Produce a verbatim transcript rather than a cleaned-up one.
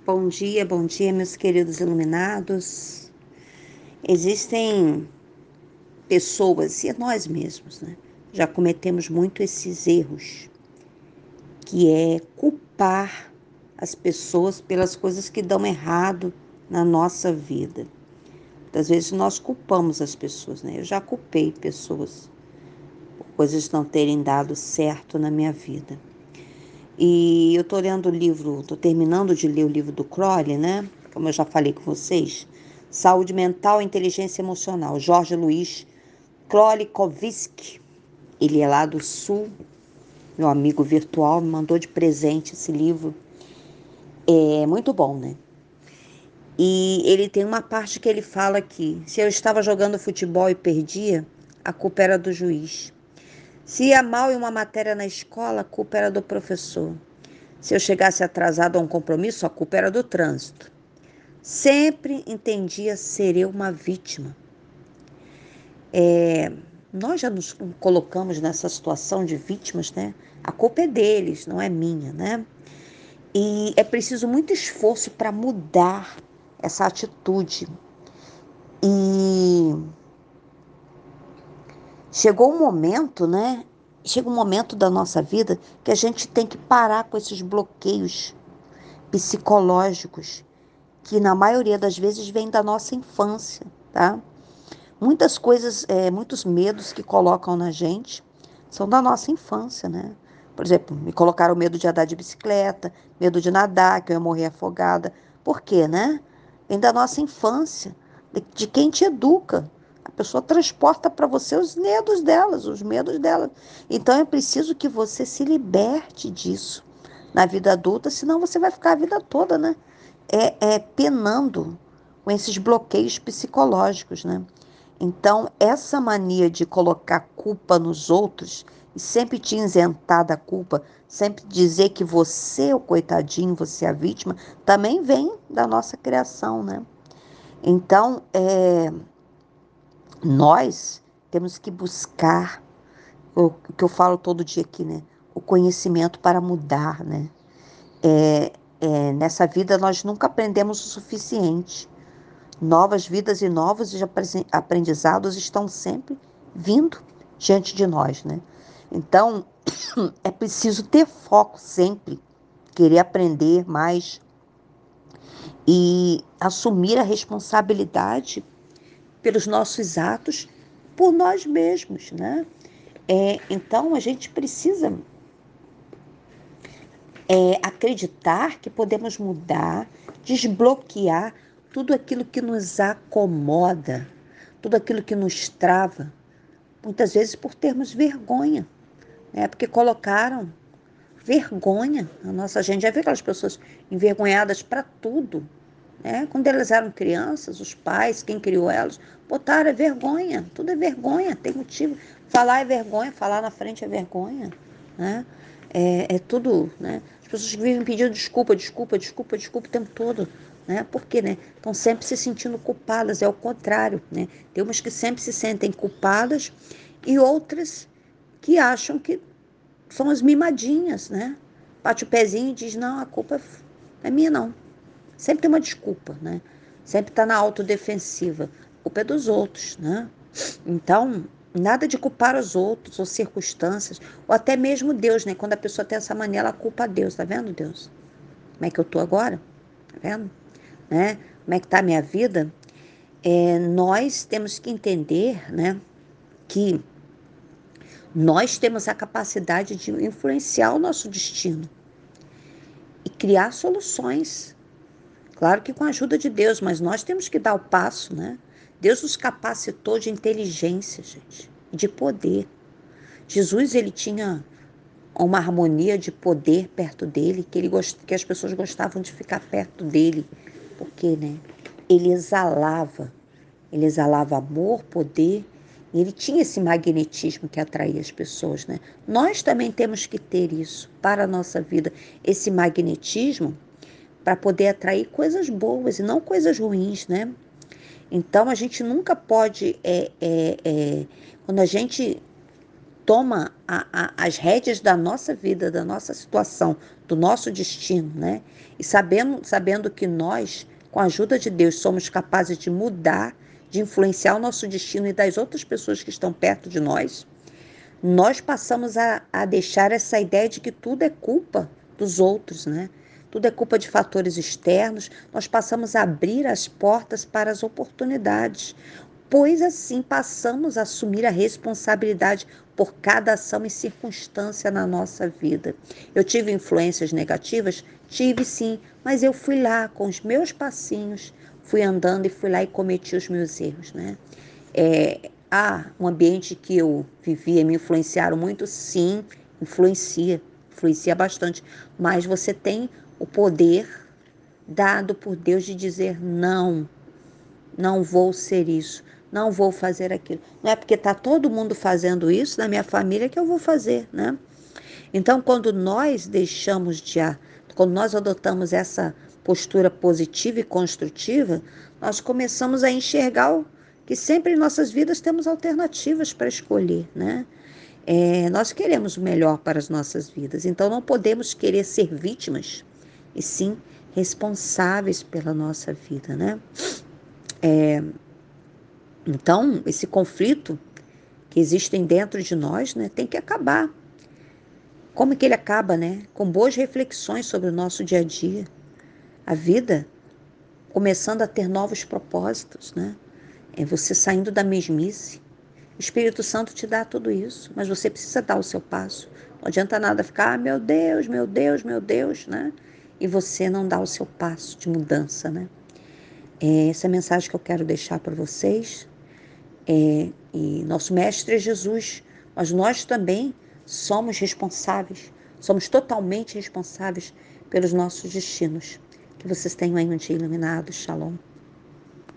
Bom dia, bom dia, meus queridos iluminados. Existem pessoas, e nós mesmos, né? Já cometemos muito esses erros, que é culpar as pessoas pelas coisas que dão errado na nossa vida. Muitas vezes nós culpamos as pessoas, né? Eu já culpei pessoas por coisas não terem dado certo na minha vida. E eu estou lendo o livro, estou terminando de ler o livro do Crowley, né? Como eu já falei com vocês. Saúde Mental e Inteligência Emocional. Jorge Luiz Klolikowski. Ele é lá do Sul, meu amigo virtual, me mandou de presente esse livro. É muito bom, né? E ele tem uma parte que ele fala que se eu estava jogando futebol e perdia, a culpa era do juiz. Se ia mal em uma matéria na escola, a culpa era do professor. Se eu chegasse atrasado a um compromisso, a culpa era do trânsito. Sempre entendia ser eu uma vítima. É, nós já nos colocamos nessa situação de vítimas, né? A culpa é deles, não é minha, né? E é preciso muito esforço para mudar essa atitude. E chegou um momento, né? Chega um momento da nossa vida que a gente tem que parar com esses bloqueios psicológicos que na maioria das vezes vem da nossa infância, tá? Muitas coisas, é, muitos medos que colocam na gente são da nossa infância, né? Por exemplo, me colocaram medo de andar de bicicleta, medo de nadar, que eu ia morrer afogada. Por quê, né? Vem da nossa infância, de, de quem te educa. A pessoa transporta para você os medos delas, os medos delas. Então é preciso que você se liberte disso na vida adulta, senão você vai ficar a vida toda, né? É, é penando com esses bloqueios psicológicos, né? Então, essa mania de colocar culpa nos outros e sempre te isentar da culpa, sempre dizer que você é o coitadinho, você é a vítima, também vem da nossa criação, né? Então, é, nós temos que buscar o que eu falo todo dia aqui, né? O conhecimento para mudar, né? É, é, nessa vida nós nunca aprendemos o suficiente. Novas vidas e novos aprendizados estão sempre vindo diante de nós, né? Então, é preciso ter foco sempre, querer aprender mais e assumir a responsabilidade pelos nossos atos por nós mesmos, né? É, então, a gente precisa é, acreditar que podemos mudar, desbloquear tudo aquilo que nos acomoda, tudo aquilo que nos trava, muitas vezes por termos vergonha, né? Porque colocaram vergonha na nossa gente. Já viu aquelas pessoas envergonhadas para tudo, né? Quando elas eram crianças, os pais, quem criou elas, botaram é vergonha, tudo é vergonha, tem motivo. Falar é vergonha, falar na frente é vergonha, né? É, é tudo, né? As pessoas que vivem pedindo desculpa, desculpa, desculpa, desculpa o tempo todo, né? Por quê, né? Estão sempre se sentindo culpadas, é o contrário, né? Tem umas que sempre se sentem culpadas e outras que acham que são as mimadinhas, né? Bate o pezinho e diz, não, a culpa não é minha, não. Sempre tem uma desculpa, né? Sempre está na autodefensiva. A culpa é dos outros, né? Então, nada de culpar os outros ou circunstâncias, ou até mesmo Deus, né? Quando a pessoa tem essa mania, ela culpa a Deus. Tá vendo, Deus? Como é que eu tô agora? Tá vendo? Né? Como é que tá a minha vida? É, nós temos que entender, né? Que nós temos a capacidade de influenciar o nosso destino e criar soluções. Claro que com a ajuda de Deus, mas nós temos que dar o passo, né? Deus nos capacitou de inteligência, gente, de poder. Jesus, ele tinha uma harmonia de poder perto dele, que, ele gost... que as pessoas gostavam de ficar perto dele, porque, né? Ele exalava, ele exalava amor, poder, e ele tinha esse magnetismo que atraía as pessoas, né? Nós também temos que ter isso para a nossa vida, esse magnetismo, para poder atrair coisas boas e não coisas ruins, né? Então a gente nunca pode, é, é, é, quando a gente toma a, a, as rédeas da nossa vida, da nossa situação, do nosso destino, né? E sabendo, sabendo que nós, com a ajuda de Deus, somos capazes de mudar, de influenciar o nosso destino e das outras pessoas que estão perto de nós, nós passamos a, a deixar essa ideia de que tudo é culpa dos outros, né? Tudo é culpa de fatores externos. Nós passamos a abrir as portas para as oportunidades, pois assim passamos a assumir a responsabilidade por cada ação e circunstância na nossa vida. Eu tive influências negativas? Tive sim, mas eu fui lá com os meus passinhos, fui andando e fui lá e cometi os meus erros, né? É, ah, um ambiente que eu vivia me influenciaram muito? Sim, influencia, influencia bastante. Mas você tem o poder dado por Deus de dizer não, não vou ser isso, não vou fazer aquilo. Não é porque está todo mundo fazendo isso na minha família que eu vou fazer, né? Então, quando nós deixamos de, quando nós adotamos essa postura positiva e construtiva, nós começamos a enxergar o, que sempre em nossas vidas temos alternativas para escolher, né? É, nós queremos o melhor para as nossas vidas, então não podemos querer ser vítimas, e sim responsáveis pela nossa vida, né? É, então, esse conflito que existem dentro de nós, né, tem que acabar. Como que ele acaba, né? Com boas reflexões sobre o nosso dia a dia. A vida começando a ter novos propósitos, né? É você saindo da mesmice. O Espírito Santo te dá tudo isso, mas você precisa dar o seu passo. Não adianta nada ficar, ah, meu Deus, meu Deus, meu Deus, né? E você não dá o seu passo de mudança, né? É essa é a mensagem que eu quero deixar para vocês. É, e nosso Mestre é Jesus, mas nós também somos responsáveis, somos totalmente responsáveis pelos nossos destinos. Que vocês tenham aí um dia iluminado. Shalom.